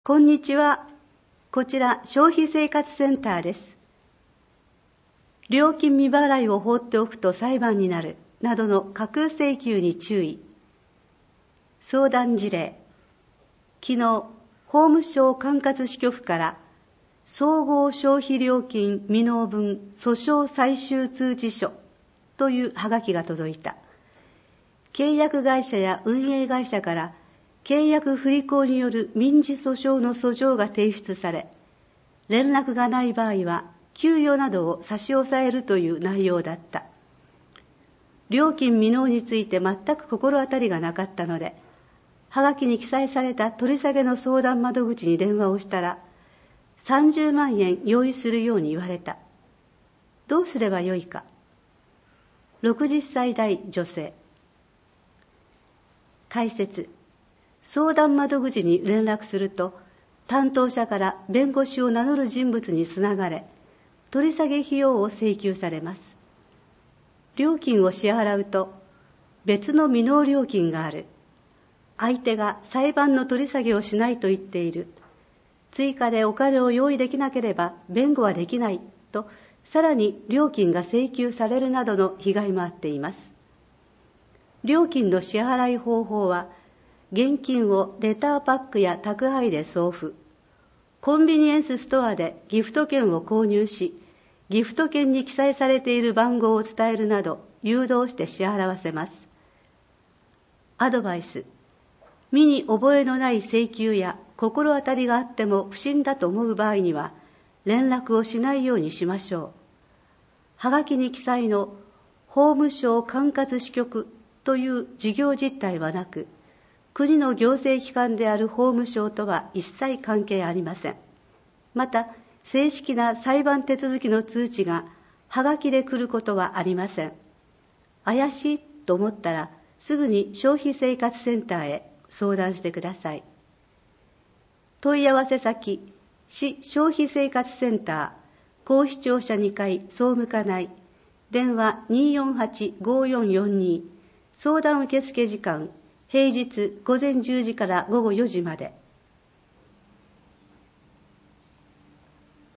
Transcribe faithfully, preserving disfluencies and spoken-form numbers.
こんにちは。こちら消費生活センターです。料金未払いを放っておくと裁判になるなどの架空請求に注意。相談事例。昨日、法務省管轄支局から総合消費料金未納分訴訟最終通知書というはがきが届いた。契約会社や運営会社から契約不履行による民事訴訟の訴状が提出され、連絡がない場合は給与などを差し押さえるという内容だった。料金未納について全く心当たりがなかったので、はがきに記載された取り下げの相談窓口に電話をしたら、さんじゅうまんえん用意するように言われた。どうすればよいか。ろくじゅっさい代女性。解説。相談窓口に連絡すると、担当者から弁護士を名乗る人物につながれ、取り下げ費用を請求されます。料金を支払うと、別の未納料金がある。相手が裁判の取り下げをしないと言っている。追加でお金を用意できなければ弁護はできないと、さらに料金が請求されるなどの被害もあっています。料金の支払い方法は、現金をレターパックや宅配で送付、コンビニエンスストアでギフト券を購入し、ギフト券に記載されている番号を伝えるなど誘導して支払わせます。アドバイス。身に覚えのない請求や心当たりがあっても不審だと思う場合には、連絡をしないようにしましょう。はがきに記載の法務省管轄支局という事業実態はなく、国の行政機関である法務省とは一切関係ありません。また、正式な裁判手続きの通知がはがきで来ることはありません。怪しいと思ったら、すぐに消費生活センターへ相談してください。問い合わせ先、市消費生活センター、甲子庁舎にかい総務課内、電話 にーよんはち ごーよんよんに、相談受付時間、平日午前じゅうじから午後よじまで。